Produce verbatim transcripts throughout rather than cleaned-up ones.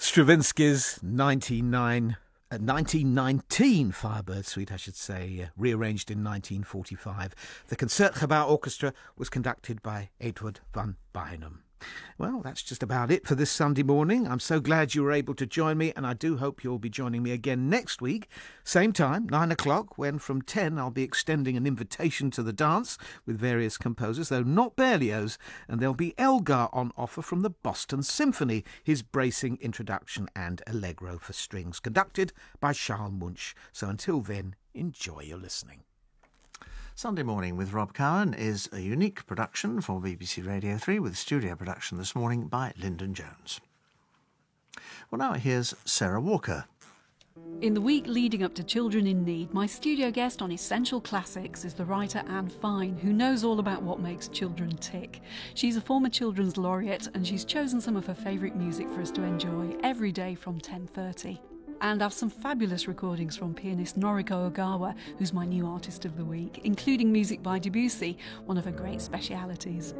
Stravinsky's ninety-nine, uh, nineteen nineteen Firebird Suite, I should say, uh, rearranged in nineteen forty-five. The Concertgebouw Orchestra was conducted by Edward van Beinum. Well, that's just about it for this Sunday morning. I'm so glad you were able to join me, and I do hope you'll be joining me again next week, same time, nine o'clock, when from ten I'll be extending an invitation to the dance with various composers, though not Berlioz, and there'll be Elgar on offer from the Boston Symphony, his bracing introduction and allegro for strings, conducted by Charles Munch. So until then, enjoy your listening. Sunday Morning with Rob Cowan is a unique production for B B C Radio three with studio production this morning by Lyndon Jones. Well, now here's Sarah Walker. In the week leading up to Children in Need, my studio guest on Essential Classics is the writer Anne Fine, who knows all about what makes children tick. She's a former children's laureate, and she's chosen some of her favourite music for us to enjoy every day from ten thirty. And I've some fabulous recordings from pianist Noriko Ogawa, who's my new artist of the week, including music by Debussy, one of her great specialities.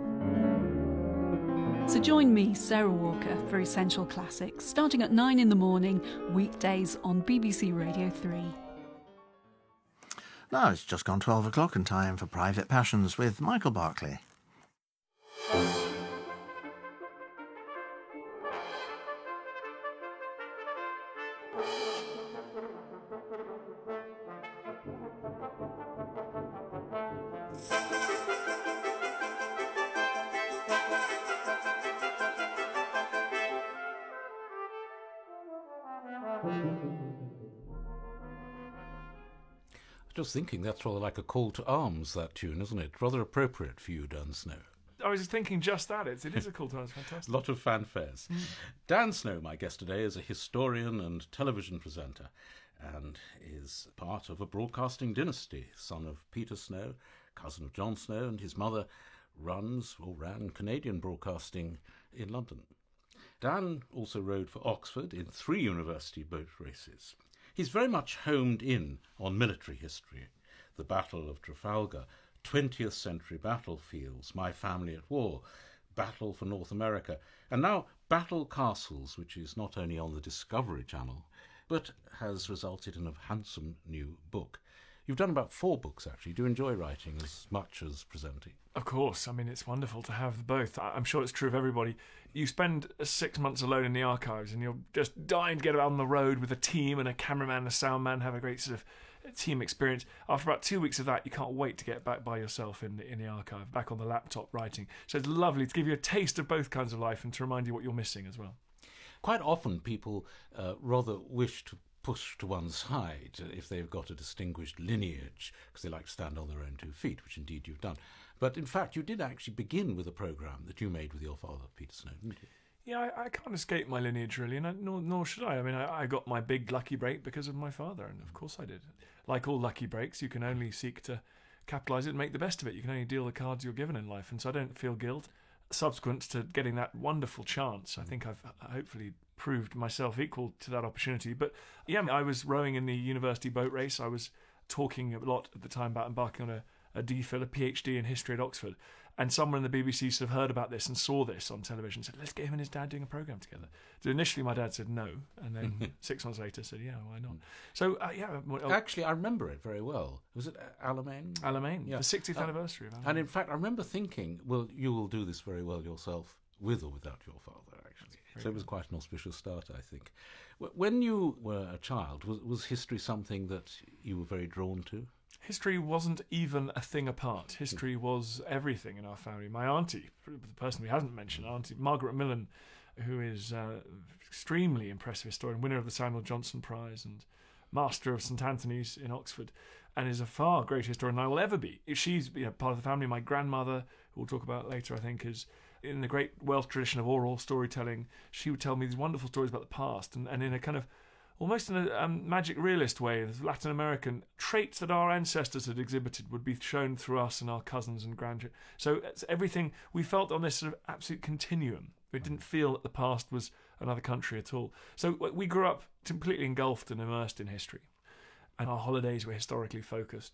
So join me, Sarah Walker, for Essential Classics, starting at nine in the morning, weekdays on B B C Radio three. Now it's just gone twelve o'clock and time for Private Passions with Michael Barclay. Just thinking that's rather like a call to arms, that tune, isn't it? Rather appropriate for you, Dan Snow. I was thinking just that. It's, it is a call to arms. Fantastic. A lot of fanfares. Mm. Dan Snow, my guest today, is a historian and television presenter and is part of a broadcasting dynasty. Son of Peter Snow, cousin of John Snow, and his mother runs or ran Canadian broadcasting in London. Dan also rode for Oxford in three university boat races. He's very much homed in on military history, the Battle of Trafalgar, twentieth century battlefields, My Family at War, Battle for North America, and now Battle Castles, which is not only on the Discovery Channel, but has resulted in a handsome new book. You've done about four books, actually. Do you enjoy writing as much as presenting? Of course. I mean, it's wonderful to have both. I'm sure it's true of everybody. You spend six months alone in the archives and you're just dying to get out on the road with a team and a cameraman and a sound man, have a great sort of team experience. After about two weeks of that, you can't wait to get back by yourself in the, in the archive, back on the laptop writing. So it's lovely to give you a taste of both kinds of life and to remind you what you're missing as well. Quite often people uh, rather wish to push to one side if they've got a distinguished lineage, because they like to stand on their own two feet, which indeed you've done. But in fact, you did actually begin with a programme that you made with your father, Peter Snow, didn't you? Yeah, I, I can't escape my lineage, really, and I, nor, nor should I. I mean, I, I got my big lucky break because of my father, and of course I did. Like all lucky breaks, you can only seek to capitalise it and make the best of it. You can only deal the cards you're given in life, and so I don't feel guilt. Subsequent to getting that wonderful chance, I think I've hopefully proved myself equal to that opportunity. But yeah, I was rowing in the university boat race. I was talking a lot at the time about embarking on a, a DPhil, a PhD in history at Oxford. And someone in the B B C sort of heard about this and saw this on television and said, let's get him and his dad doing a programme together. So initially my dad said no, and then six months later said, yeah, why not? So, uh, yeah. Well, Actually, I remember it very well. Was it Alamein? Alamein, yeah. the sixtieth uh, anniversary of Alamein. And in fact, I remember thinking, well, you will do this very well yourself, with or without your father, actually. Very so it was quite an auspicious start, I think. When you were a child, was, was history something that you were very drawn to? History wasn't even a thing apart. History was everything in our family. My auntie, the person we haven't mentioned, Auntie Margaret Millen, who is an extremely impressive historian, winner of the Samuel Johnson Prize and master of St Anthony's in Oxford, and is a far greater historian than I will ever be. She's you know, part of the family. My grandmother, who we'll talk about later, I think, is in the great Welsh tradition of oral storytelling. She would tell me these wonderful stories about the past, and, and in a kind of almost in a um, magic realist way, Latin American traits that our ancestors had exhibited would be shown through us and our cousins and grandchildren. So it's everything we felt on this sort of absolute continuum. We didn't feel that the past was another country at all. So we grew up completely engulfed and immersed in history. And our holidays were historically focused.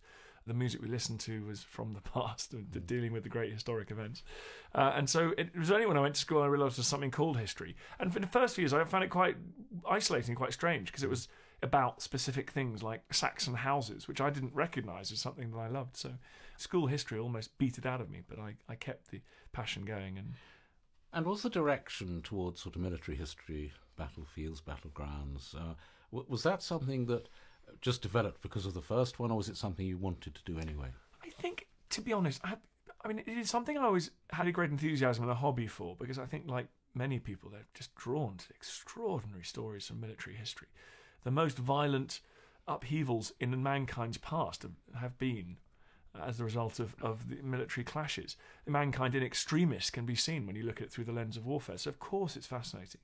the music we listened to was from the past, and dealing with the great historic events. Uh, and so it was only when I went to school I realised there was something called history. And for the first few years I found it quite isolating, quite strange, because it was about specific things like Saxon houses, which I didn't recognise as something that I loved. So school history almost beat it out of me, but I, I kept the passion going. And And was the direction towards sort of military history, battlefields, battlegrounds, uh, w- was that something that just developed because of the first one, or was it something you wanted to do anyway? I think, to be honest, I, I mean, it is something I always had a great enthusiasm and a hobby for, because I think, like many people, they're just drawn to extraordinary stories from military history. The most violent upheavals in mankind's past have, have been as the result of, of the military clashes. The mankind in extremis can be seen when you look at it through the lens of warfare. So, of course, it's fascinating.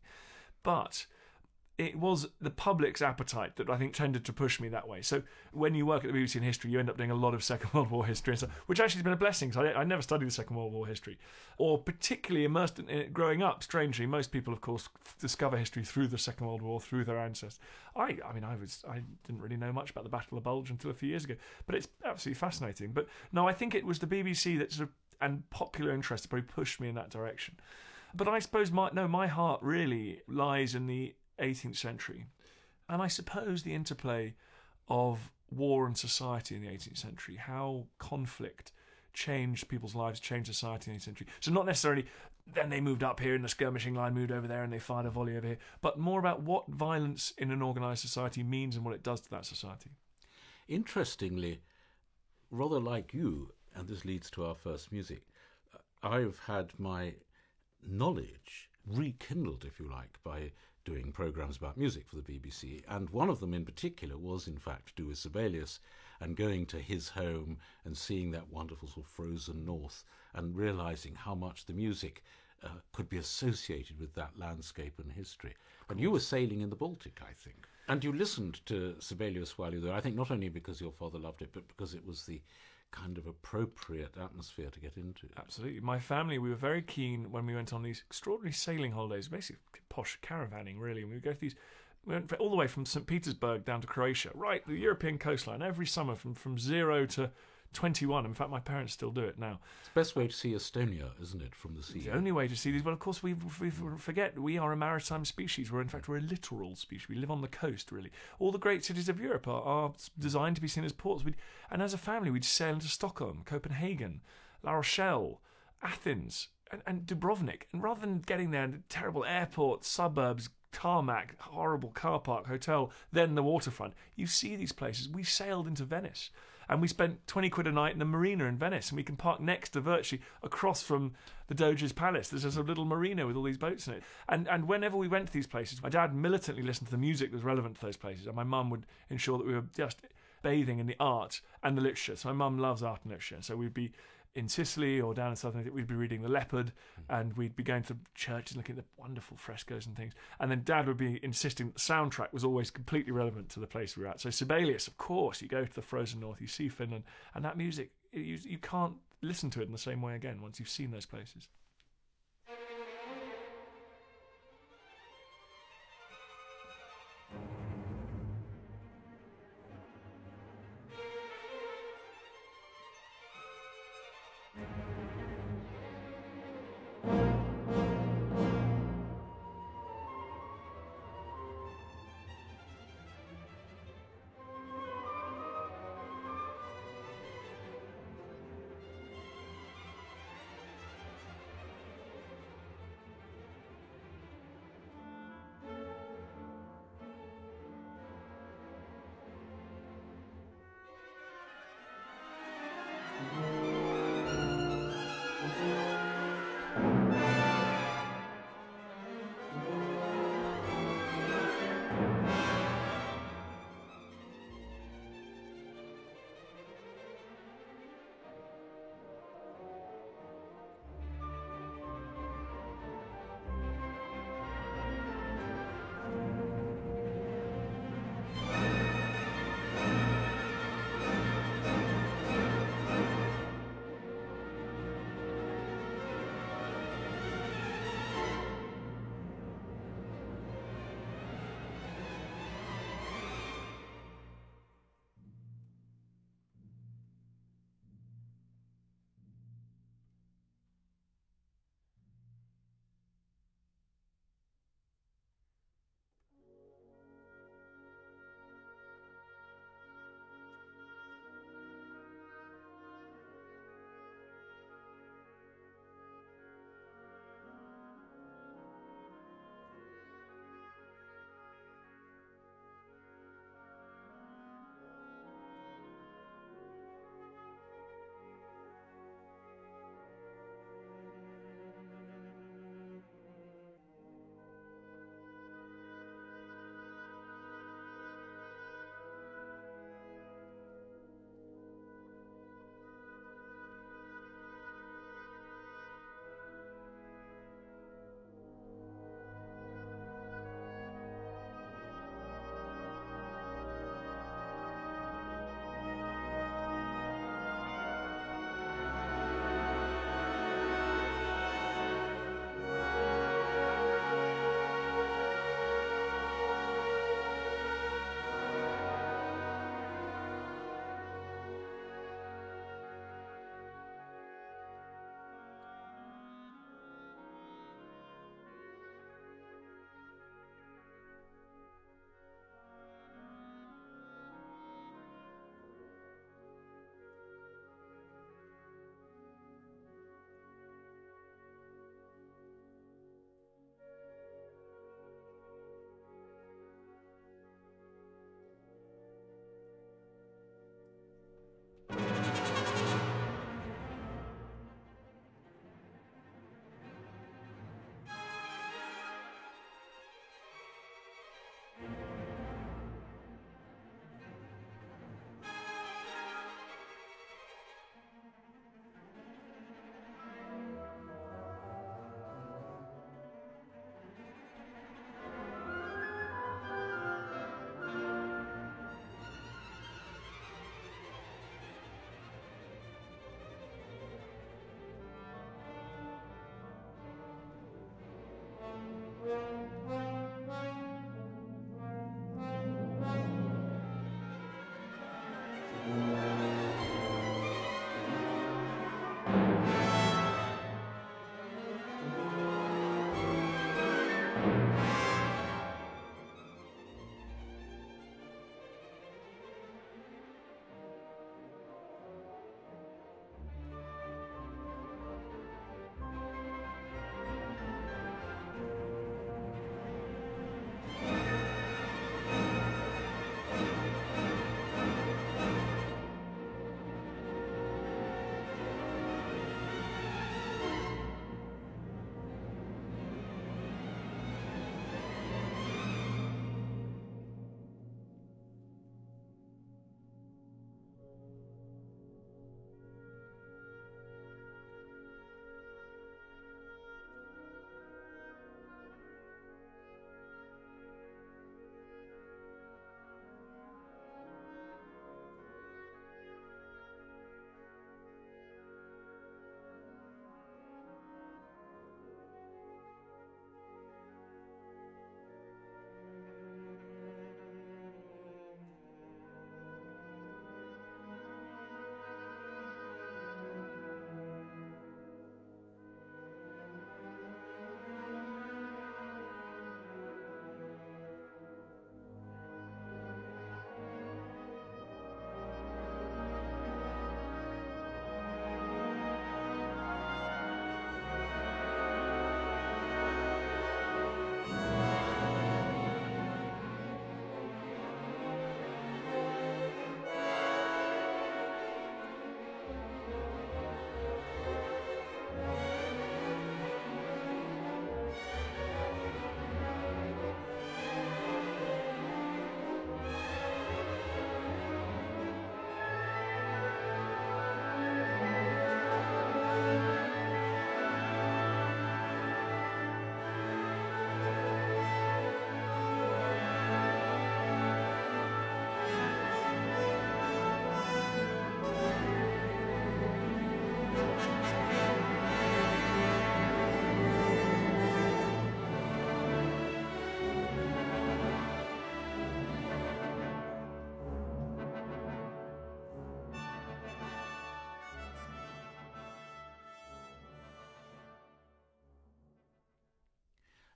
But it was the public's appetite that I think tended to push me that way. So when you work at the B B C in history, you end up doing a lot of Second World War history, and stuff, which actually has been a blessing, because I, I never studied the Second World War history, or particularly immersed in it growing up. Strangely, most people, of course, discover history through the Second World War, through their ancestors. I, I mean, I was, I didn't really know much about the Battle of Bulge until a few years ago, but it's absolutely fascinating. But no, I think it was the B B C that sort of, and popular interest that probably pushed me in that direction. But I suppose my no, my heart really lies in the eighteenth century, and I suppose the interplay of war and society in the eighteenth century, how conflict changed people's lives, changed society in the eighteenth century. So not necessarily then they moved up here and the skirmishing line moved over there and they fired a volley over here, but more about what violence in an organised society means and what it does to that society. Interestingly, rather like you, and this leads to our first music, I've had my knowledge rekindled, if you like, by doing programmes about music for the B B C, and one of them in particular was in fact to do with Sibelius, and going to his home and seeing that wonderful sort of frozen north and realising how much the music uh, could be associated with that landscape and history. And you were sailing in the Baltic, I think, and you listened to Sibelius while you were there, I think not only because your father loved it, but because it was the kind of appropriate atmosphere to get into. Absolutely. My family, we were very keen when we went on these extraordinary sailing holidays, basically posh caravanning, really. And we would go to these, we went all the way from Saint Petersburg down to Croatia, right, the European coastline, every summer from, from zero to twenty-one. In fact, my parents still do it now. It's the best way to see Estonia, isn't it, from the sea? The only way to see these, well, of course, we, we forget we are a maritime species. We're, in fact, we're a littoral species. We live on the coast, really. All the great cities of Europe are, are designed to be seen as ports. We'd, and as a family, we'd sail into Stockholm, Copenhagen, La Rochelle, Athens, and, and Dubrovnik. And rather than getting there in terrible airports, suburbs, tarmac, horrible car park, hotel, then the waterfront, you see these places. We sailed into Venice. And we spent twenty quid a night in a marina in Venice, and we can park next to, virtually across from the Doge's palace. There's just a little marina with all these boats in it. And and whenever we went to these places, my dad militantly listened to the music that was relevant to those places, and my mum would ensure that we were just bathing in the art and the literature. So my mum loves art and literature, so we'd be in Sicily or down in southern Italy, we'd be reading The Leopard, and we'd be going to churches and looking at the wonderful frescoes and things. And then Dad would be insisting that the soundtrack was always completely relevant to the place we were at. So Sibelius, of course, you go to the frozen north, you see Finland, and that music, you, you can't listen to it in the same way again once you've seen those places.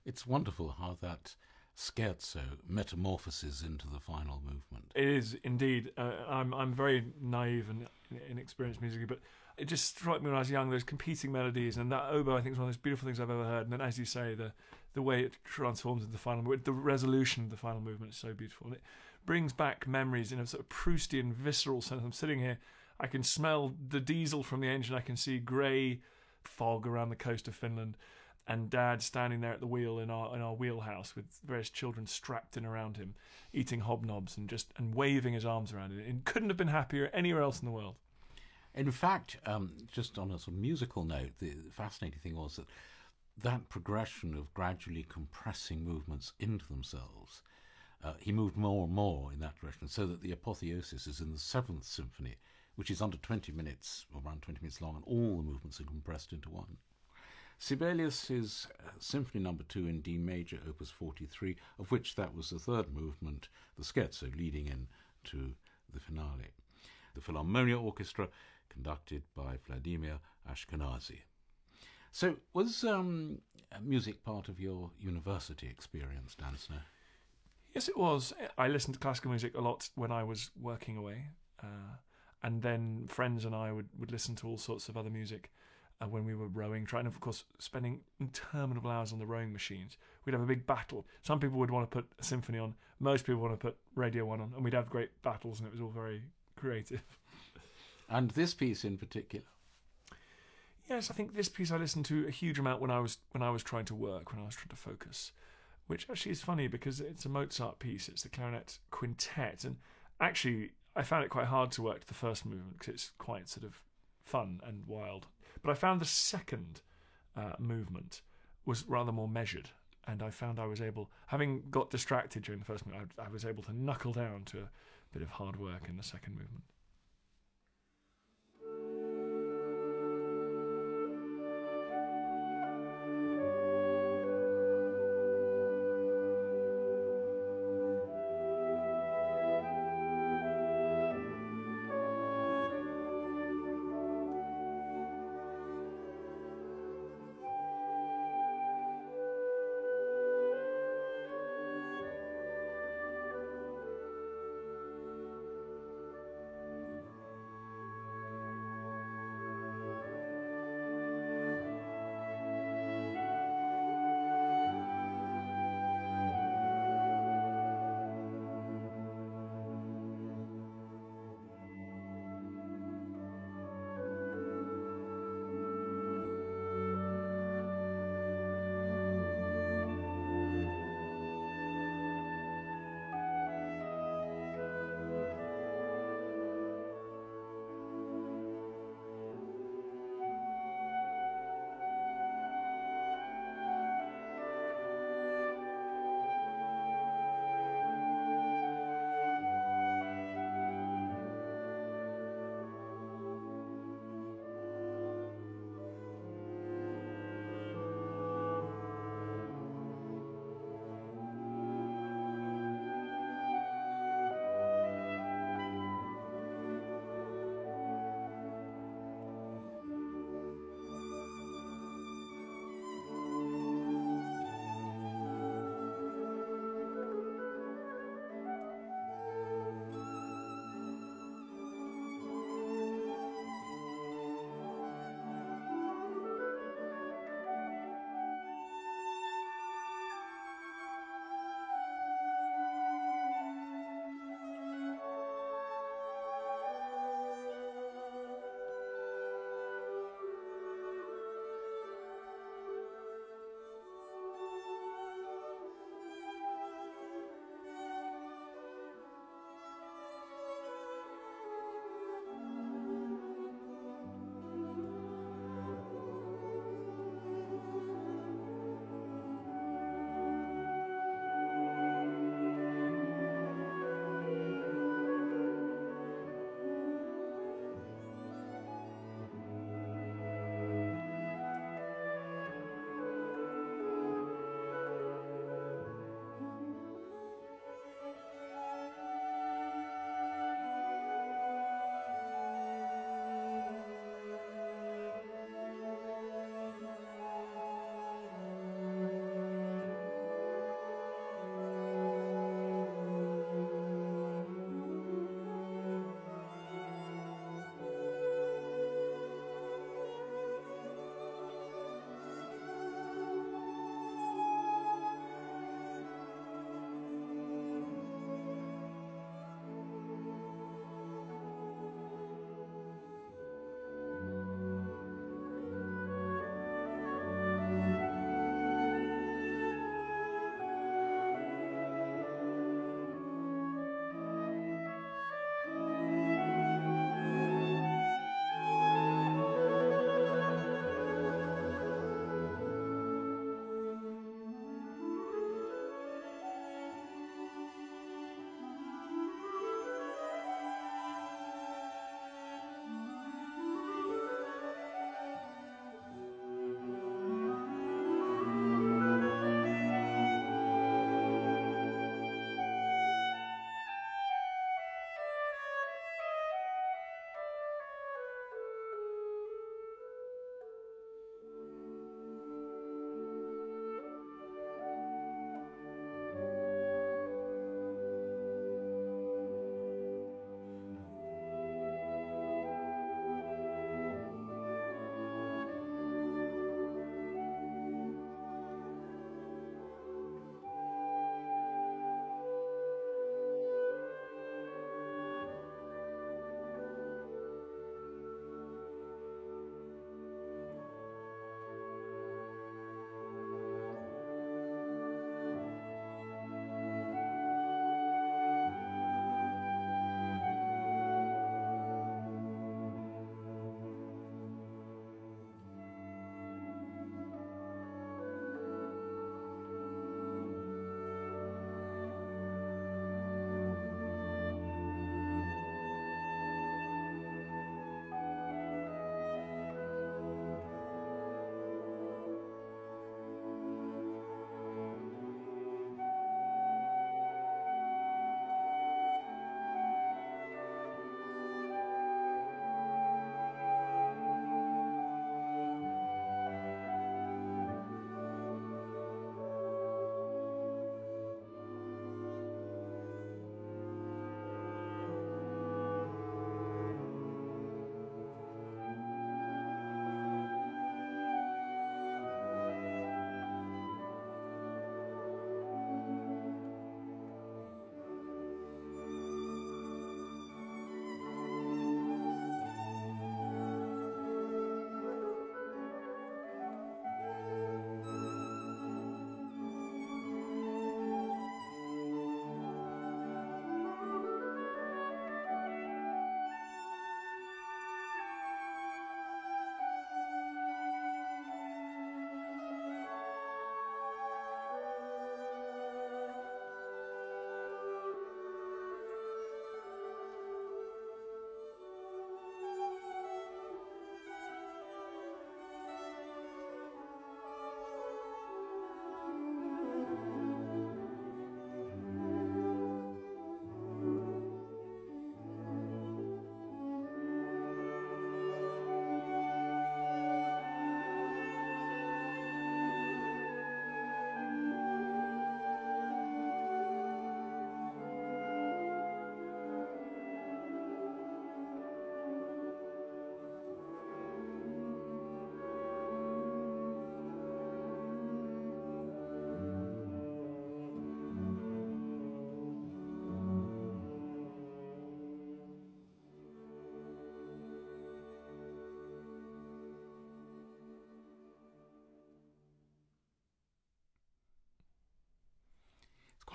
It's wonderful how that scherzo metamorphoses into the final movement. It is indeed. Uh, I'm I'm very naive and inexperienced musically, but it just struck me when I was young. Those competing melodies, and that oboe, I think, is one of the most beautiful things I've ever heard. And then, as you say, the the way it transforms into the final movement, the resolution of the final movement is so beautiful, and it brings back memories in a sort of Proustian, visceral sense. I'm sitting here, I can smell the diesel from the engine. I can see grey fog around the coast of Finland, and Dad standing there at the wheel in our in our wheelhouse with various children strapped in around him, eating hobnobs and just and waving his arms around it. It couldn't have been happier anywhere else in the world. In fact, um, just on a sort of musical note, the fascinating thing was that that progression of gradually compressing movements into themselves, uh, he moved more and more in that direction, so that the apotheosis is in the Seventh Symphony, which is under twenty minutes, or around twenty minutes long, and all the movements are compressed into one. Sibelius is uh, Symphony Number Two in D major, Opus forty-three, of which that was the third movement, the scherzo, leading in to the finale. The Philharmonia Orchestra, conducted by Vladimir Ashkenazy. So, was um, music part of your university experience, Dan Snow? Yes, it was. I listened to classical music a lot when I was working away, uh, and then friends and I would, would listen to all sorts of other music uh, when we were rowing, trying, of course, spending interminable hours on the rowing machines. We'd have a big battle. Some people would want to put a symphony on, most people want to put Radio One on, and we'd have great battles, and it was all very creative. And this piece in particular? Yes, I think this piece I listened to a huge amount when I was when I was trying to work, when I was trying to focus, which actually is funny because it's a Mozart piece. It's the clarinet quintet, and actually I found it quite hard to work to the first movement because it's quite sort of fun and wild. But I found the second uh, movement was rather more measured, and I found I was able, having got distracted during the first movement, I, I was able to knuckle down to a bit of hard work in the second movement.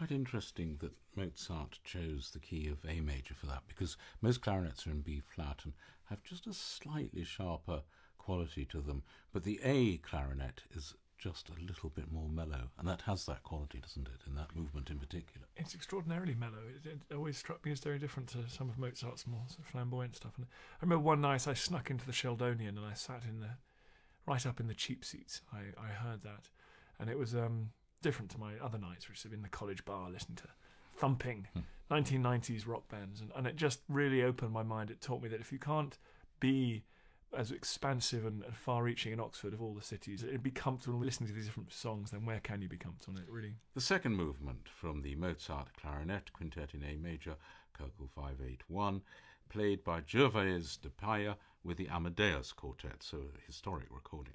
quite interesting that Mozart chose the key of A major for that, because most clarinets are in B flat and have just a slightly sharper quality to them, but the A clarinet is just a little bit more mellow, and that has that quality, doesn't it, in that movement in particular? It's extraordinarily mellow. It, it always struck me as very different to some of Mozart's more sort of flamboyant stuff. And I remember one night I snuck into the Sheldonian and I sat in the right up in the cheap seats. I, I heard that, and it was um, different to my other nights, which have been in the college bar listening to thumping hmm. nineteen nineties rock bands, and, and it just really opened my mind. It taught me that if you can't be as expansive and, and far-reaching in Oxford of all the cities, it'd be comfortable listening to these different songs, then where can you be comfortable? It really. The second movement from the Mozart Clarinet Quintet in A major, Köchel five eight one, played by Gervais de Paya with the Amadeus Quartet, so a historic recording.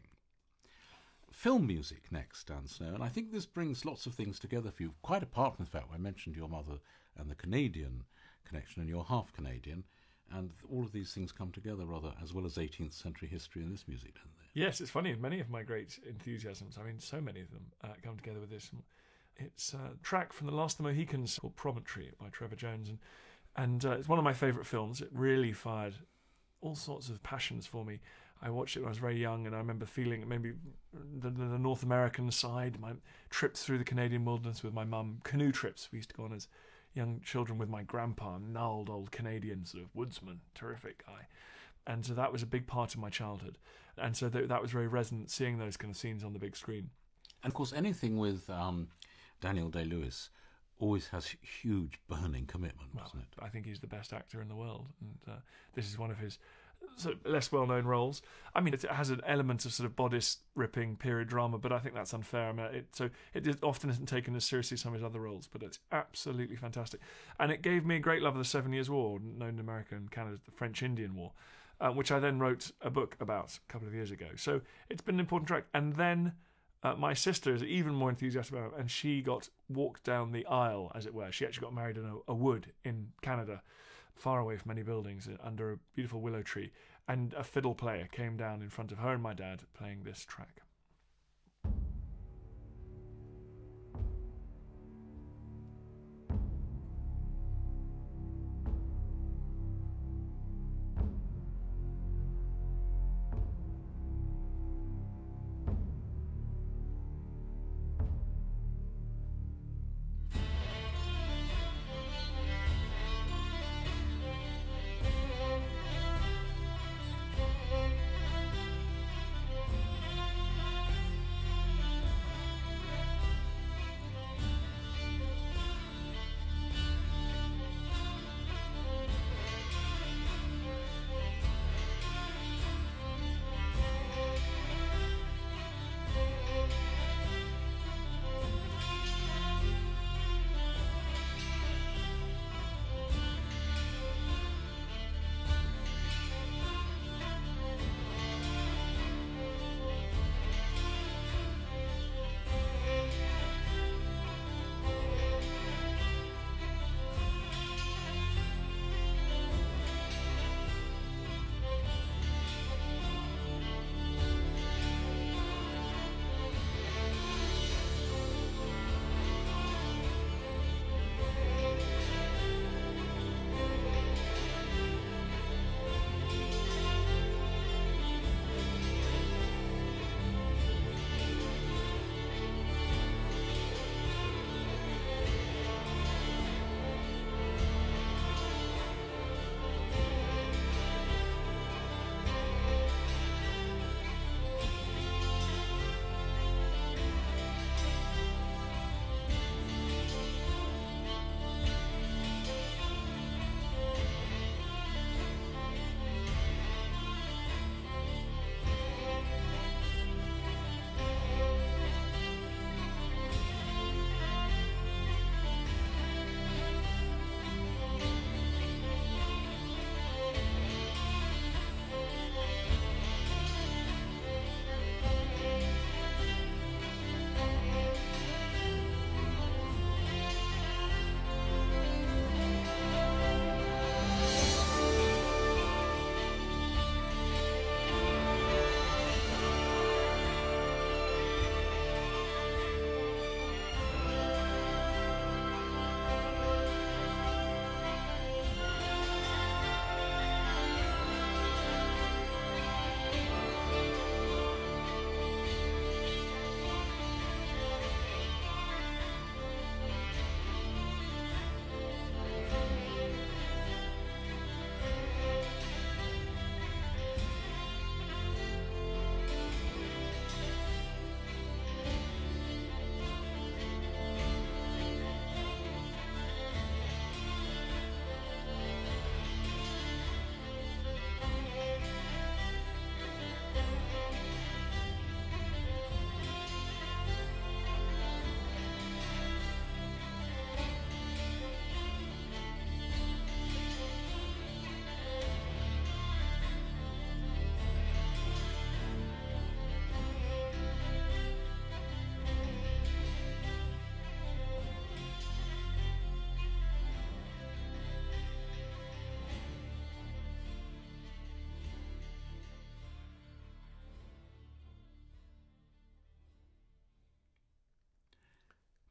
Film music next, Dan Snow, and I think this brings lots of things together for you, quite apart from the fact I mentioned your mother and the Canadian connection, and you're half Canadian. And all of these things come together rather, as well as eighteenth century history in this music, don't they? Yes, it's funny. Many of my great enthusiasms, I mean, so many of them uh, come together with this. It's a track from The Last of the Mohicans called Promontory by Trevor Jones. And, and uh, it's one of my favourite films. It really fired all sorts of passions for me. I watched it when I was very young, and I remember feeling maybe the, the North American side, my trips through the Canadian wilderness with my mum, canoe trips we used to go on as young children with my grandpa, gnarled old Canadian sort of woodsman, terrific guy. And so that was a big part of my childhood. And so th- that was very resonant, seeing those kind of scenes on the big screen. And of course, anything with um, Daniel Day-Lewis always has huge burning commitment, Well, doesn't it? I think he's the best actor in the world. And uh, this is one of his sort of less well-known roles. I mean, it has an element of sort of bodice-ripping period drama, but I think that's unfair. I mean, it, so it is, often isn't taken as seriously as some of his other roles, but it's absolutely fantastic. And it gave me a great love of the Seven Years' War, known in America and Canada as the French-Indian War, uh, which I then wrote a book about a couple of years ago. So it's been an important track. And then uh, my sister is even more enthusiastic about it, and she got walked down the aisle, as it were. She actually got married in a, a wood in Canada, far away from any buildings, under a beautiful willow tree, and a fiddle player came down in front of her and my dad playing this track.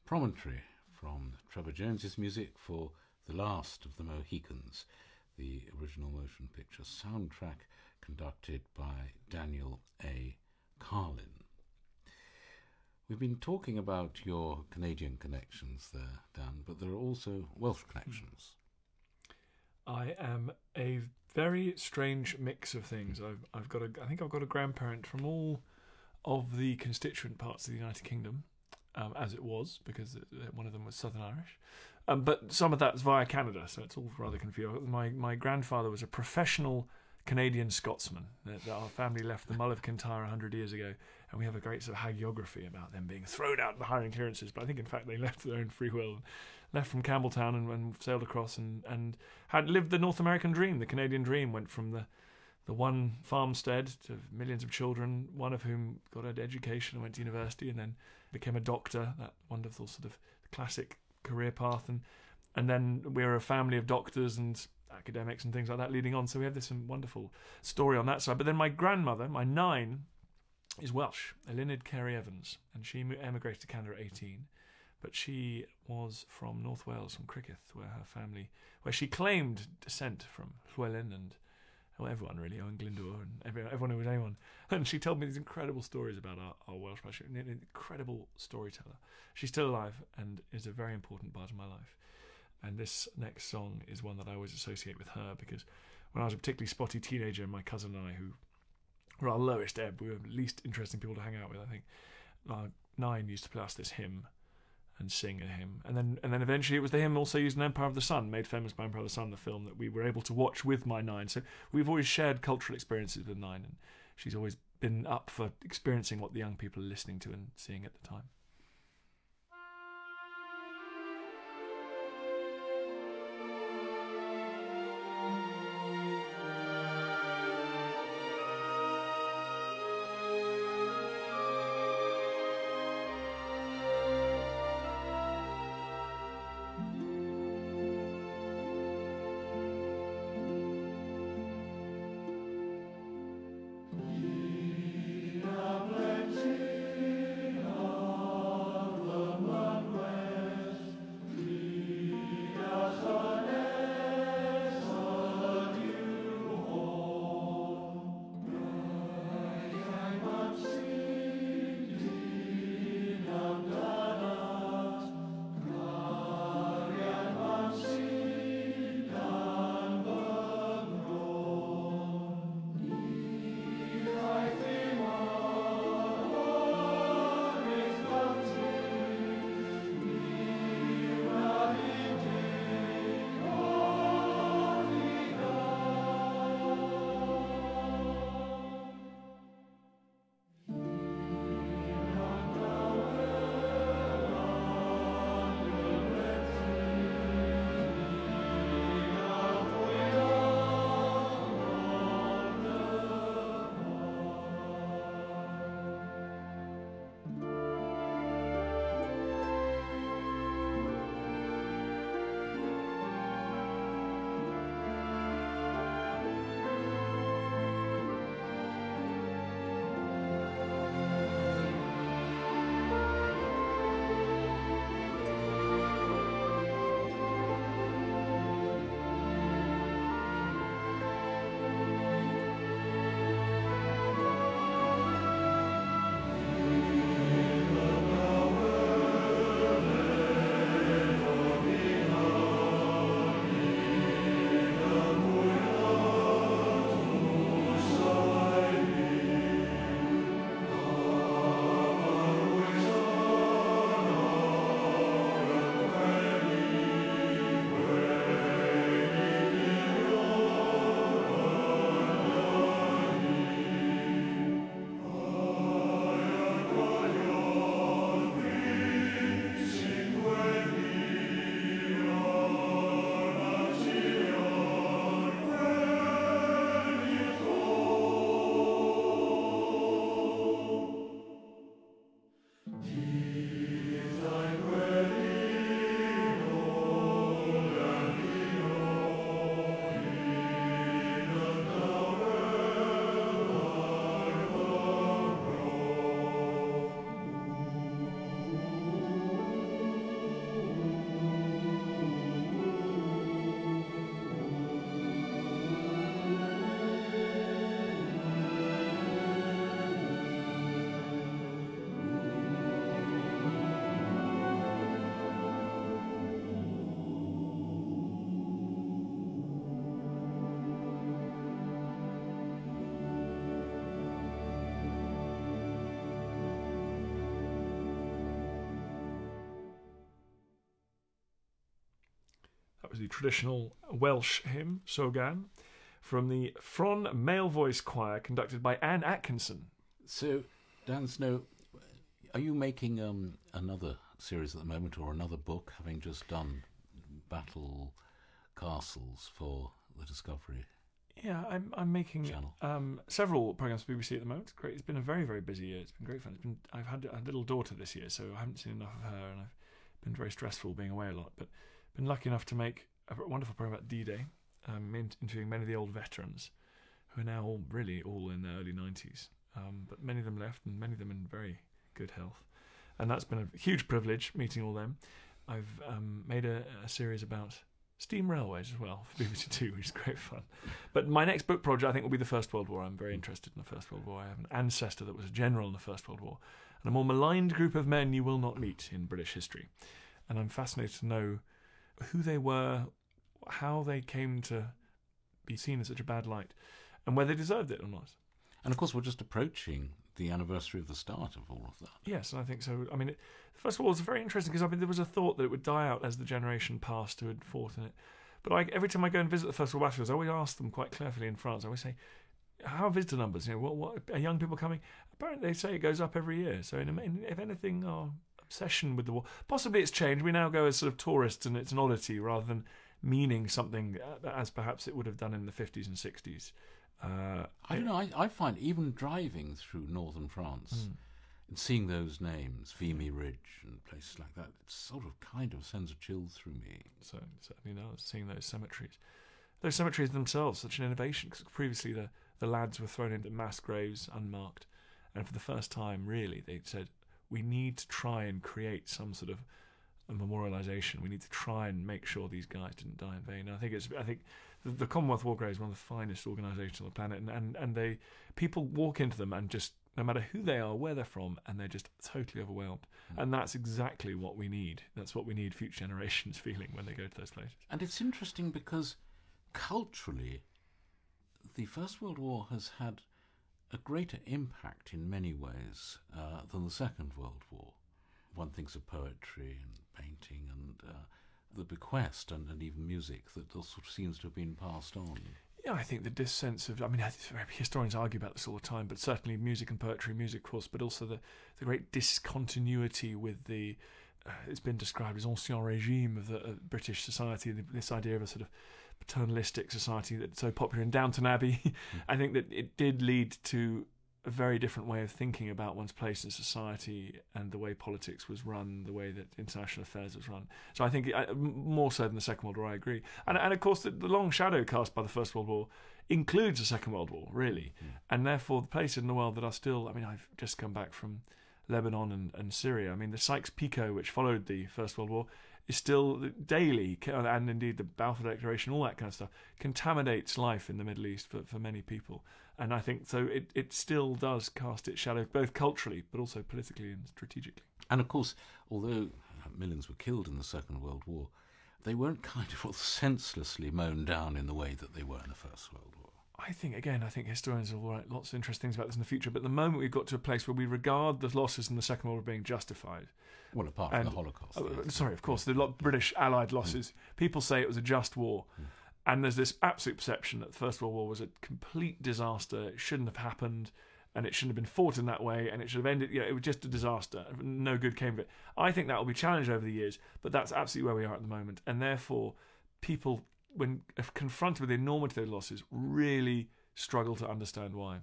Promontory from Trevor Jones's music for The Last of the Mohicans, the original motion picture soundtrack conducted by Daniel A. Carlin. We've been talking about your Canadian connections there, Dan, but there are also Welsh connections. I am a very strange mix of things. I've, I've got a, I think I've got a grandparent from all of the constituent parts of the United Kingdom, um, as it was, because one of them was Southern Irish. Um, but some of that's via Canada, so it's all rather confusing. My my grandfather was a professional Canadian Scotsman. That our family left the Mull of Kintyre a hundred years ago, and we have a great sort of hagiography about them being thrown out of the hiring clearances. But I think, in fact, they left their own free will, left from Campbelltown and, and sailed across and, and had lived the North American dream, the Canadian dream. Went from the the one farmstead to millions of children, one of whom got an education and went to university, and then became a doctor. That wonderful sort of classic career path, and and then we're a family of doctors and academics and things like that leading on. So we have this wonderful story on that side. But then my grandmother, my nine, is Welsh, Eluned Carey Evans, and she emigrated to Canada at eighteen. But she was from North Wales, from Criccieth, where her family, where she claimed descent from Llywelyn and well, everyone really, Owen Glyndwr and everyone, everyone who was anyone. And she told me these incredible stories about our, our Welsh past. She's an incredible storyteller. She's still alive and is a very important part of my life. And this next song is one that I always associate with her, because when I was a particularly spotty teenager, my cousin and I, who were our lowest ebb, we were the least interesting people to hang out with, I think, our nine used to play us this hymn and sing a hymn. And then and then eventually it was the hymn also used in Empire of the Sun, made famous by Empire of the Sun, the film that we were able to watch with my nine. So we've always shared cultural experiences with nine, and she's always been up for experiencing what the young people are listening to and seeing at the time. Blessed the traditional Welsh hymn, Sogan, from the Fron Male Voice Choir, conducted by Anne Atkinson. So, Dan Snow, are you making um, another series at the moment, or another book, having just done Battle Castles for the Discovery? Yeah, I'm I'm making um, several programs for B B C at the moment. It's great. It's been a very very busy year. It's been great fun. It's been I've had a little daughter this year, so I haven't seen enough of her, and I've been very stressful being away a lot. But been lucky enough to make a wonderful program about D-Day, um, interviewing many of the old veterans who are now all really all in their early nineties. Um, but many of them left, and many of them in very good health, and that's been a huge privilege meeting all them. I've um, made a, a series about steam railways as well for B B C Two, which is great fun. But my next book project, I think, will be the First World War. I'm very interested in the First World War. I have an ancestor that was a general in the First World War, and a more maligned group of men you will not meet in British history. And I'm fascinated to know who they were, how they came to be seen in such a bad light, and whether they deserved it or not. And of course, we're just approaching the anniversary of the start of all of that. Yes, and I think so. I mean, it, first of all, it's very interesting because I mean, there was a thought that it would die out as the generation passed who had fought in it. But I, every time I go and visit the First World Battlefields, I always ask them quite carefully in France. I always say, "How are visitor numbers? You know, what, what are young people coming?" Apparently, they say it goes up every year. So, in, in, if anything, our obsession with the war, possibly it's changed. We now go as sort of tourists, and it's an oddity rather than meaning something as perhaps it would have done in the fifties and sixties. Uh, I don't know. I, I find even driving through northern France mm. and seeing those names, Vimy Ridge and places like that, it sort of kind of sends a chill through me. So certainly does, seeing those cemeteries. Those cemeteries themselves, such an innovation, because previously the, the lads were thrown into mass graves unmarked, and for the first time, really, they said, we need to try and create some sort of a memorialisation. We need to try and make sure these guys didn't die in vain. And I think it's. I think the, the Commonwealth War Graves is one of the finest organisations on the planet, and, and and they people walk into them and just no matter who they are, where they're from, and they're just totally overwhelmed. Mm. And that's exactly what we need. That's what we need future generations feeling when they go to those places. And it's interesting because culturally, the First World War has had a greater impact in many ways uh, than the Second World War. One thinks of poetry and painting and uh, the bequest and, and even music that sort of seems to have been passed on. Yeah, I think that this sense of, I mean, historians argue about this all the time, but certainly music and poetry, music, of course, but also the, the great discontinuity with the, uh, it's been described as ancien régime of the uh, British society, the, this idea of a sort of paternalistic society that's so popular in Downton Abbey. Mm. I think that it did lead to a very different way of thinking about one's place in society and the way politics was run, the way that international affairs was run. So I think uh, more so than the Second World War, I agree. And and of course, the, the long shadow cast by the First World War includes the Second World War, really. Mm. And therefore, the places in the world that are still, I mean, I've just come back from Lebanon and, and Syria. I mean, the Sykes-Picot, which followed the First World War, is still daily, and indeed the Balfour Declaration, all that kind of stuff, contaminates life in the Middle East for, for many people. And I think so it, it still does cast its shadow, both culturally, but also politically and strategically. And of course, although millions were killed in the Second World War, they weren't kind of senselessly mown down in the way that they were in the First World War. I think, again, I think historians will write lots of interesting things about this in the future, but at the moment we've got to a place where we regard the losses in the Second World War being justified. Well, apart and, from the Holocaust. Uh, yes. Sorry, of course, the lot, British Allied losses. Mm. People say it was a just war. Mm. And there's this absolute perception that the First World War was a complete disaster. It shouldn't have happened, and it shouldn't have been fought in that way, and it should have ended, you know, it was just a disaster. No good came of it. I think that will be challenged over the years, but that's absolutely where we are at the moment. And therefore, people, when confronted with the enormity of those losses, really struggle to understand why.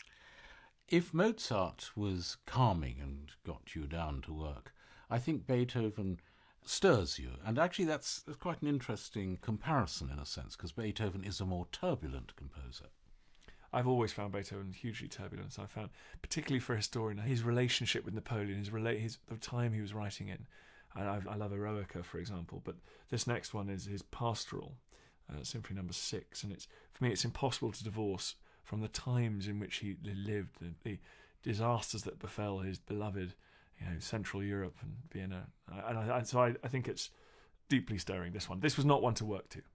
If Mozart was calming and got you down to work, I think Beethoven stirs you. And actually that's, that's quite an interesting comparison in a sense, because Beethoven is a more turbulent composer. I've always found Beethoven hugely turbulent. I found, particularly for a historian, his relationship with Napoleon, his, rela- his the time he was writing in. And I, I love Eroica, for example, but this next one is his Pastoral, uh, Symphony Number Six, and it's for me it's impossible to divorce from the times in which he lived, the, the disasters that befell his beloved, you know, Central Europe and Vienna. And I, I, so I, I think it's deeply stirring, this one. This was not one to work to.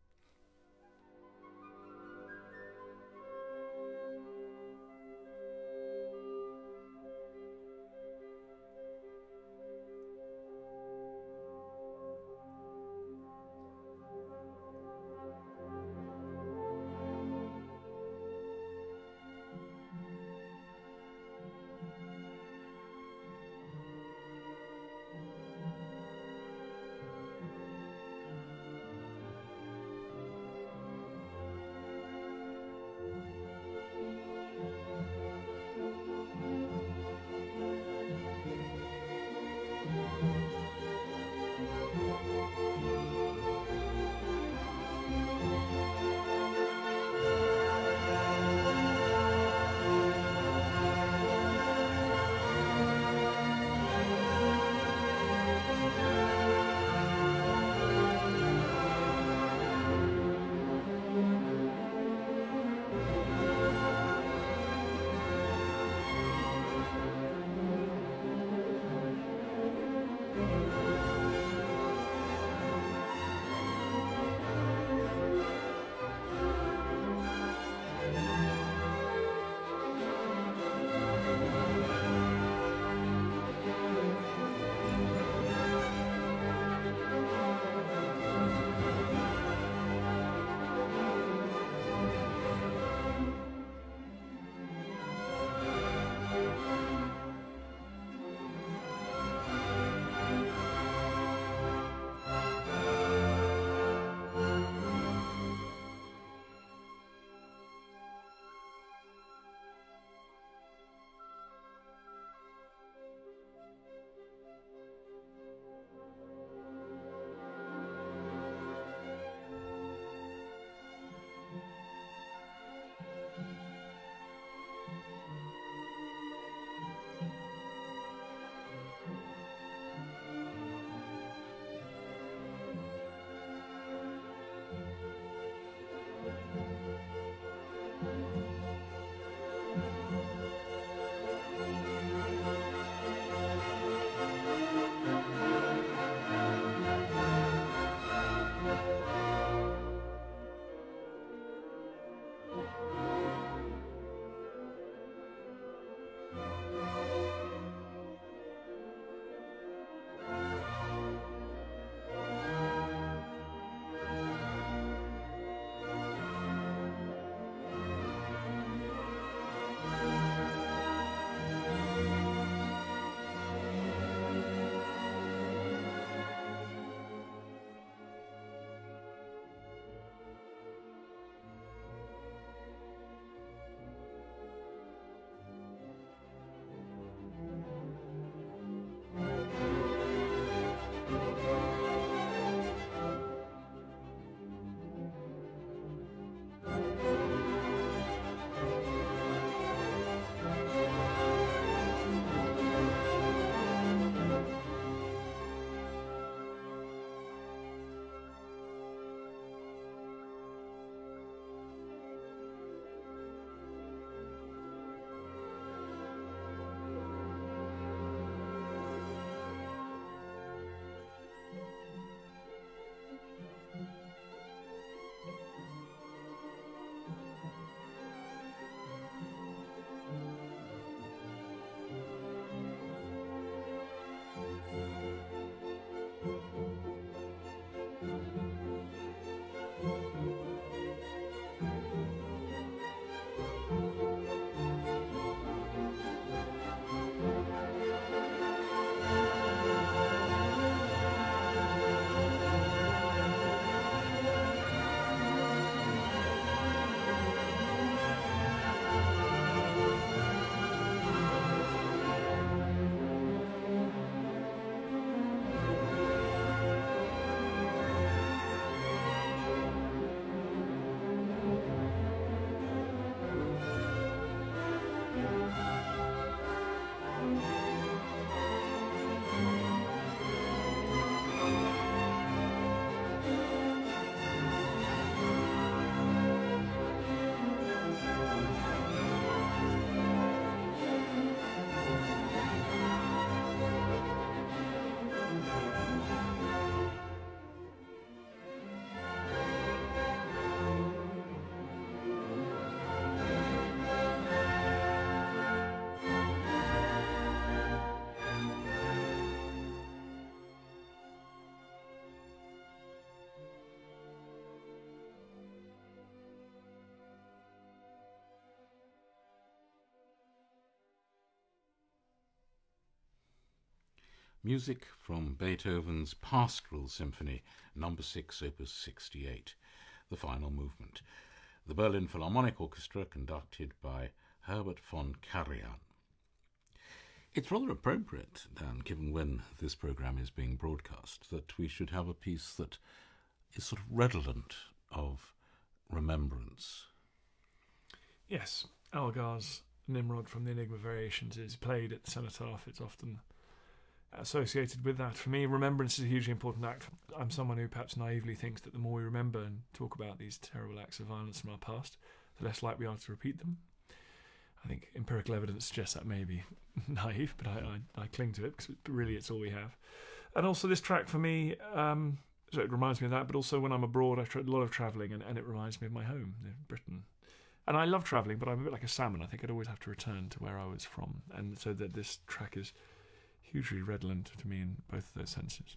Music from Beethoven's Pastoral Symphony, number six, opus sixty-eight, the final movement. The Berlin Philharmonic Orchestra, conducted by Herbert von Karajan. It's rather appropriate, Dan, given when this programme is being broadcast, that we should have a piece that is sort of redolent of remembrance. Yes, Elgar's Nimrod from the Enigma Variations is played at the Cenotaph. It's often associated with that. For me, remembrance is a hugely important act. I'm someone who perhaps naively thinks that the more we remember and talk about these terrible acts of violence from our past, the less likely we are to repeat them. I think empirical evidence suggests that may be naive, but I, I, I cling to it because really it's all we have. And also this track for me, um, so it reminds me of that, but also when I'm abroad, I do a lot of travelling, and, and it reminds me of my home, Britain. And I love travelling, but I'm a bit like a salmon. I think I'd always have to return to where I was from. And so that this track is hugely redolent to me in both of those senses.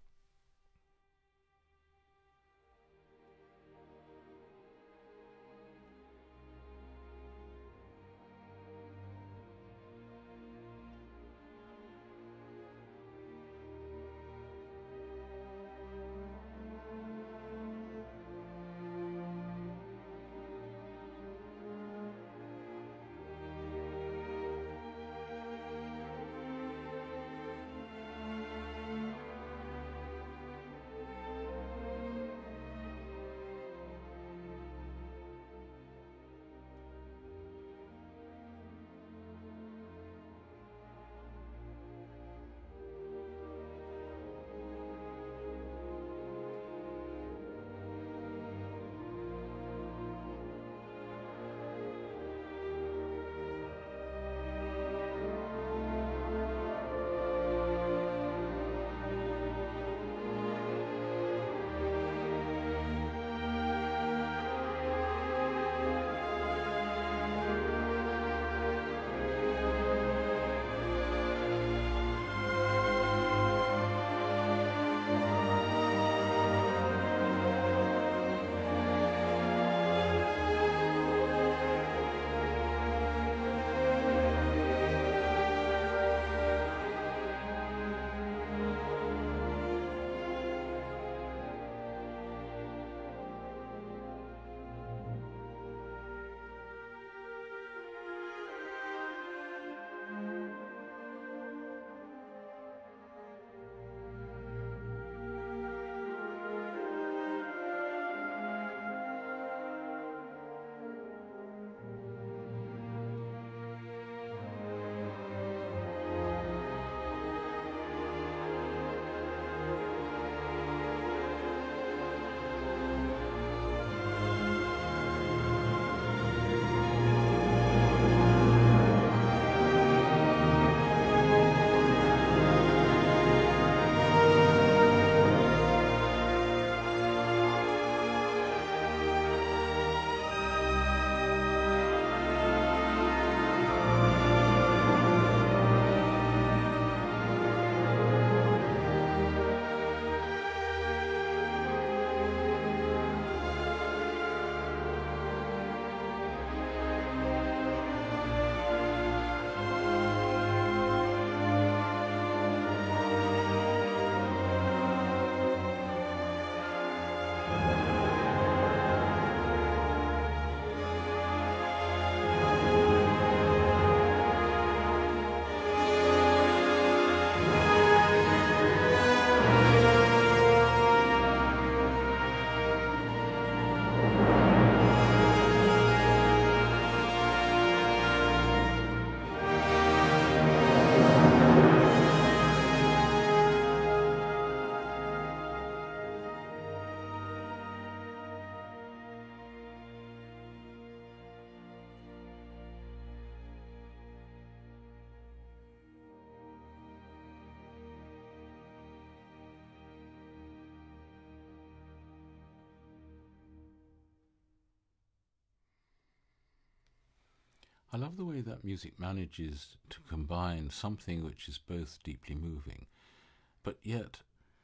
I love the way that music manages to combine something which is both deeply moving, but yet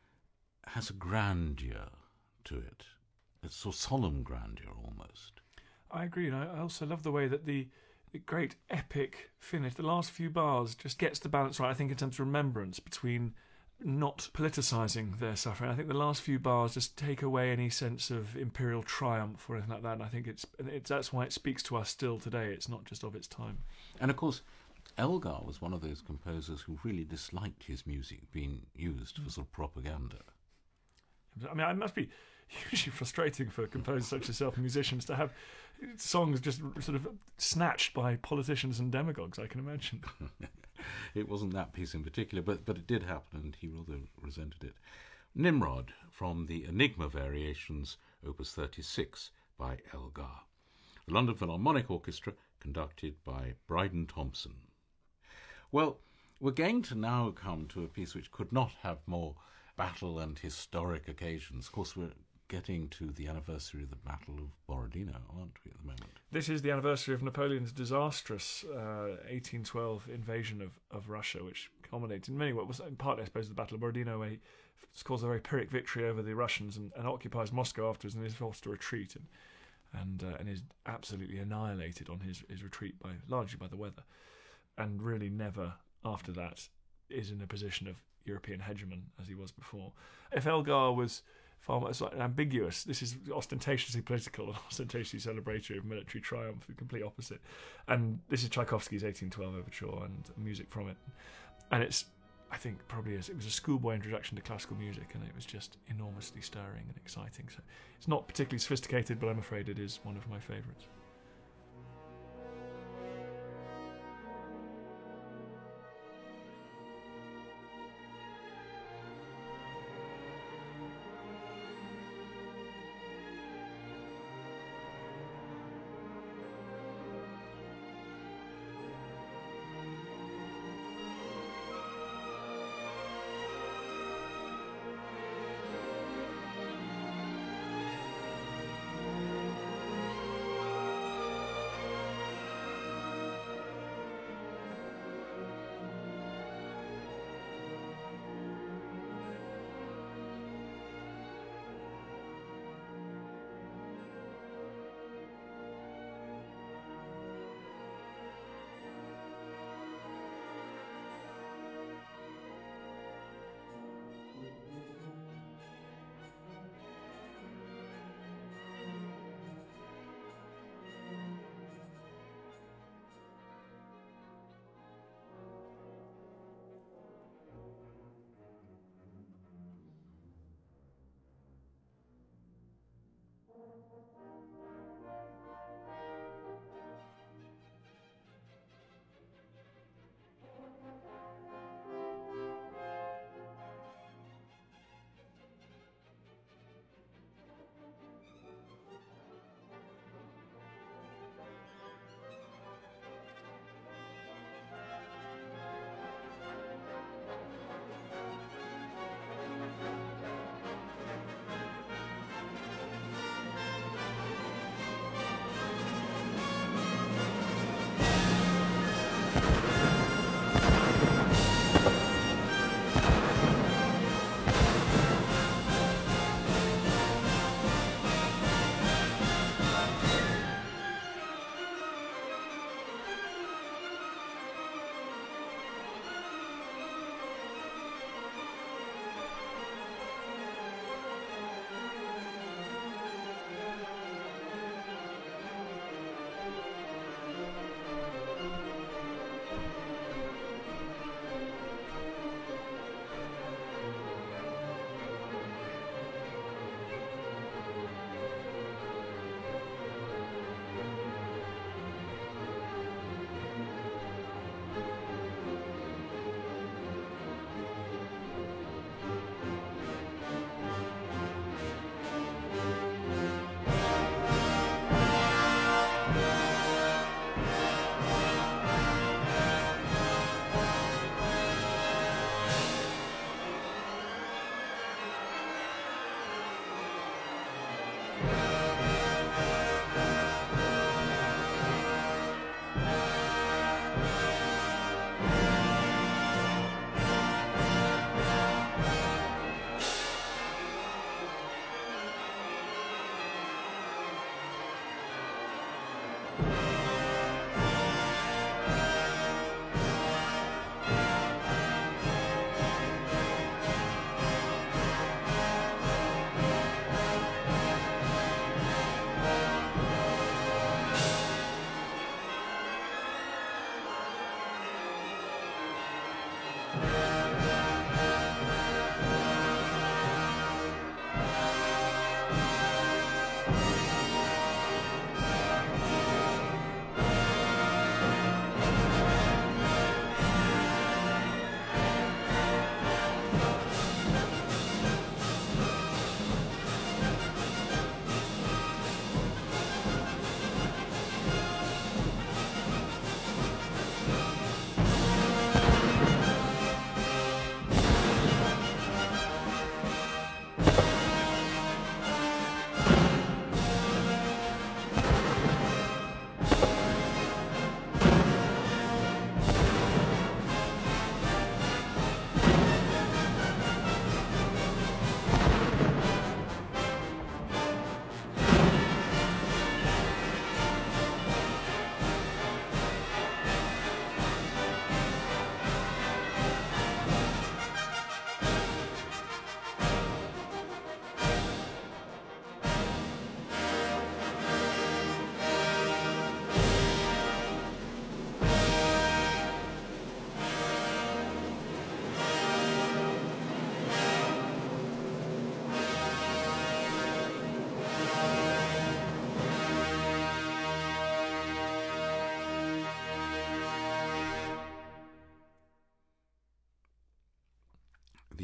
has a grandeur to it. It's a solemn grandeur almost. I agree, and I also love the way that the the great epic finish. The last few bars just gets the balance right, I think, in terms of remembrance between not politicising their suffering. I think the last few bars just take away any sense of imperial triumph or anything like that, and I think it's, it's that's why it speaks to us still today. It's not just of its time. And of course, Elgar was one of those composers who really disliked his music being used for sort of propaganda. I mean, it must be hugely frustrating for composers such as yourself and musicians to have songs just sort of snatched by politicians and demagogues, I can imagine. It wasn't that piece in particular, but, but it did happen, and he rather resented it. Nimrod, from the Enigma Variations, Opus thirty-six, by Elgar. The London Philharmonic Orchestra, conducted by Bryden Thompson. Well, we're going to now come to a piece which could not have more battle and historic occasions. Of course, we're getting to the anniversary of the Battle of Borodino, aren't we, at the moment? This is the anniversary of Napoleon's disastrous uh, eighteen twelve invasion of, of Russia, which culminated in many ways, was in part, I suppose, the Battle of Borodino, where he scores a very Pyrrhic victory over the Russians and, and occupies Moscow afterwards and is forced to retreat and and, uh, and is absolutely annihilated on his, his retreat, by largely by the weather, and really never, after that, is in a position of European hegemon as he was before. If Elgar was far more slightly ambiguous, this is ostentatiously political and ostentatiously celebratory of military triumph, the complete opposite. And this is Tchaikovsky's eighteen twelve Overture and music from it. And it's, I think, probably is, it was a schoolboy introduction to classical music, and it was just enormously stirring and exciting. So it's not particularly sophisticated, but I'm afraid it is one of my favourites.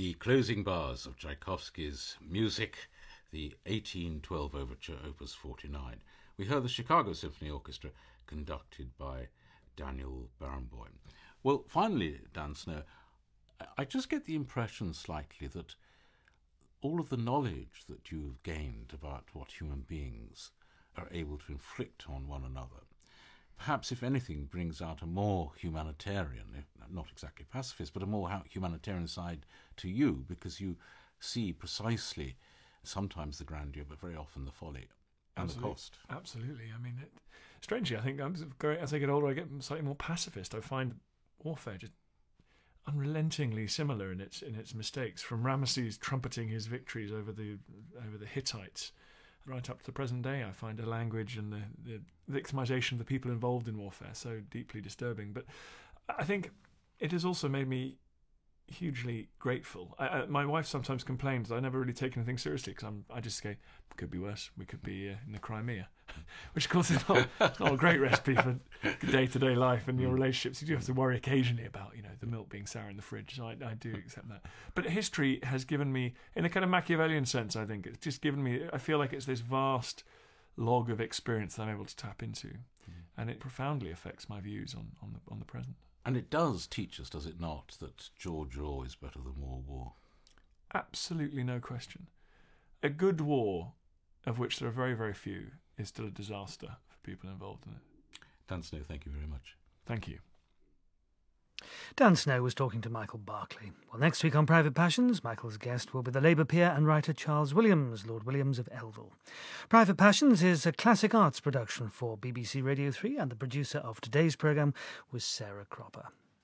the closing bars of Tchaikovsky's Music, the eighteen twelve Overture, Opus forty-nine. We heard the Chicago Symphony Orchestra, conducted by Daniel Barenboim. Well, finally, Dan Snow, I just get the impression slightly that all of the knowledge that you've gained about what human beings are able to inflict on one another, perhaps, if anything, brings out a more humanitarian, not exactly pacifist, but a more humanitarian side to you, because you see precisely sometimes the grandeur, but very often the folly and Absolutely. the cost. Absolutely. I mean, it, strangely, I think I'm going, as I get older, I get slightly more pacifist. I find warfare just unrelentingly similar in its in its mistakes. From Ramesses trumpeting his victories over the over the Hittites, right up to the present day, I find the language and the, the victimization of the people involved in warfare so deeply disturbing. But I think it has also made me hugely grateful. I, I, my wife sometimes complains that I never really take anything seriously, because I'm I just go, could be worse. We could be uh, in the Crimea, which of course is not, not a great recipe for day-to-day life and your relationships. You do have to worry occasionally about, you know, the milk being sour in the fridge. So I, I do accept that. But history has given me, in a kind of Machiavellian sense, I think, it's just given me, I feel like it's this vast log of experience that I'm able to tap into, mm. and it profoundly affects my views on, on, the, on the present. And it does teach us, does it not, that George Law is better than War War? Absolutely no question. A good war, of which there are very, very few, is still a disaster for people involved in it. Dan Snow, thank you very much. Thank you. Dan Snow was talking to Michael Barclay. Well, next week on Private Passions, Michael's guest will be the Labour peer and writer Charles Williams, Lord Williams of Elville. Private Passions is a classic arts production for B B C Radio three, and the producer of today's programme was Sarah Cropper.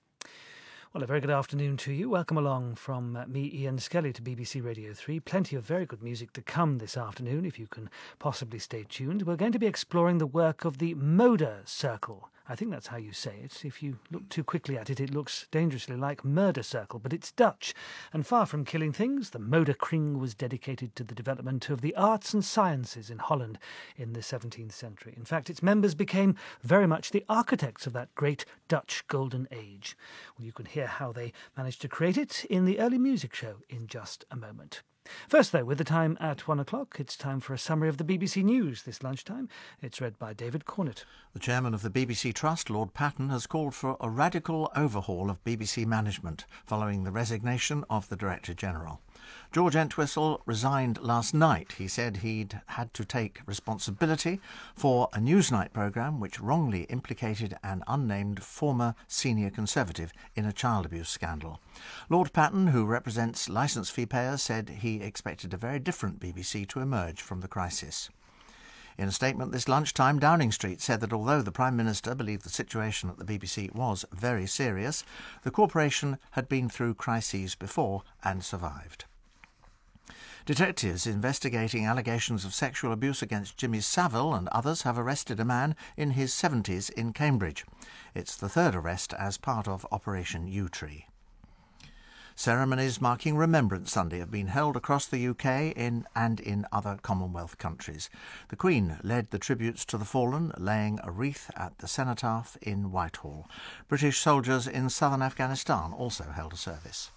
Well, a very good afternoon to you. Welcome along from uh, me, Ian Skelly, to B B C Radio three. Plenty of very good music to come this afternoon, if you can possibly stay tuned. We're going to be exploring the work of the Moder Circle. I think that's how you say it. If you look too quickly at it, it looks dangerously like Murder Circle, but it's Dutch. And far from killing things, the Moderkring was dedicated to the development of the arts and sciences in Holland in the seventeenth century. In fact, its members became very much the architects of that great Dutch golden age. Well, you can hear how they managed to create it in the early music show in just a moment. First, though, with the time at one o'clock, it's time for a summary of the B B C News this lunchtime. It's read by David Cornett. The chairman of the B B C Trust, Lord Patten, has called for a radical overhaul of B B C management following the resignation of the Director-General. George Entwistle resigned last night. He said he'd had to take responsibility for a Newsnight programme which wrongly implicated an unnamed former senior Conservative in a child abuse scandal. Lord Patten, who represents licence fee payers, said he expected a very different B B C to emerge from the crisis. In a statement this lunchtime, Downing Street said that although the Prime Minister believed the situation at the B B C was very serious, the corporation had been through crises before and survived. Detectives investigating allegations of sexual abuse against Jimmy Savile and others have arrested a man in his seventies in Cambridge. It's the third arrest as part of Operation Yew-Tree. Ceremonies marking Remembrance Sunday have been held across the U K in and in other Commonwealth countries. The Queen led the tributes to the fallen, laying a wreath at the cenotaph in Whitehall. British soldiers in southern Afghanistan also held a service.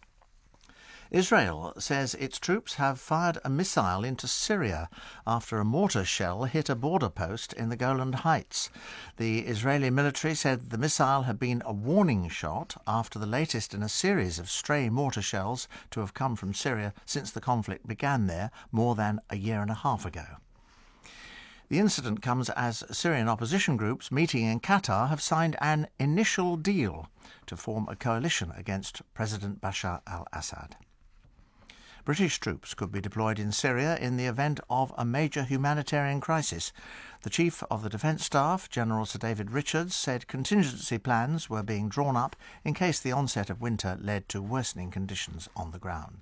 Israel says its troops have fired a missile into Syria after a mortar shell hit a border post in the Golan Heights. The Israeli military said the missile had been a warning shot after the latest in a series of stray mortar shells to have come from Syria since the conflict began there more than a year and a half ago. The incident comes as Syrian opposition groups meeting in Qatar have signed an initial deal to form a coalition against President Bashar al-Assad. British troops could be deployed in Syria in the event of a major humanitarian crisis. The Chief of the Defence Staff, General Sir David Richards, said contingency plans were being drawn up in case the onset of winter led to worsening conditions on the ground.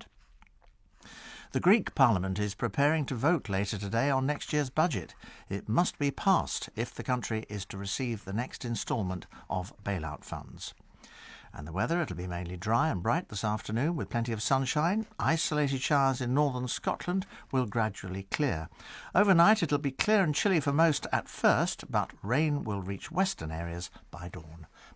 The Greek Parliament is preparing to vote later today on next year's budget. It must be passed if the country is to receive the next instalment of bailout funds. And the weather, it'll be mainly dry and bright this afternoon with plenty of sunshine. Isolated showers in northern Scotland will gradually clear. Overnight it'll be clear and chilly for most at first, but rain will reach western areas by dawn.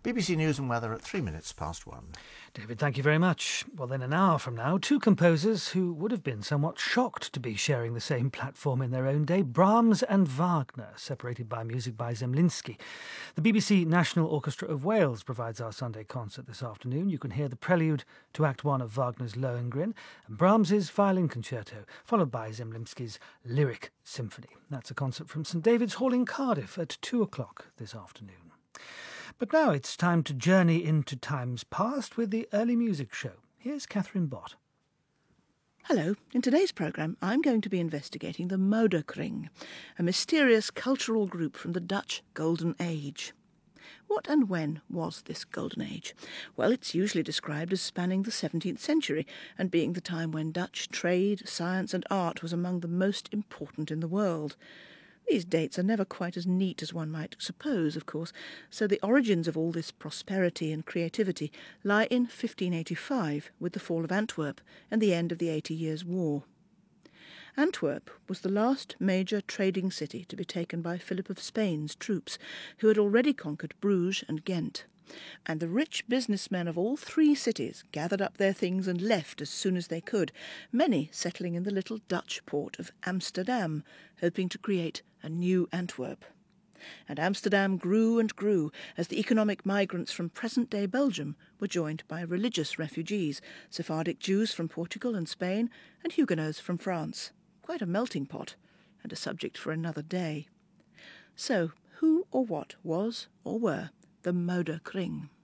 B B C News and Weather at three minutes past one. David, thank you very much. Well, then an hour from now, two composers who would have been somewhat shocked to be sharing the same platform in their own day, Brahms and Wagner, separated by music by Zemlinsky. The B B C National Orchestra of Wales provides our Sunday concert this afternoon. You can hear the prelude to Act One of Wagner's Lohengrin and Brahms's Violin Concerto, followed by Zemlinsky's Lyric Symphony. That's a concert from St David's Hall in Cardiff at two o'clock this afternoon. But now it's time to journey into times past with the Early Music Show. Here's Catherine Bott. Hello. In today's programme, I'm going to be investigating the Moderkring, a mysterious cultural group from the Dutch Golden Age. What and when was this Golden Age? Well, it's usually described as spanning the seventeenth century and being the time when Dutch trade, science and art was among the most important in the world. These dates are never quite as neat as one might suppose, of course, so the origins of all this prosperity and creativity lie in fifteen eighty-five, with the fall of Antwerp and the end of the Eighty Years' War. Antwerp was the last major trading city to be taken by Philip of Spain's troops, who had already conquered Bruges and Ghent. And the rich businessmen of all three cities gathered up their things and left as soon as they could, many settling in the little Dutch port of Amsterdam, hoping to create a new Antwerp. And Amsterdam grew and grew as the economic migrants from present-day Belgium were joined by religious refugees, Sephardic Jews from Portugal and Spain, and Huguenots from France. Quite a melting pot, and a subject for another day. So, who or what was or were the Moderkring?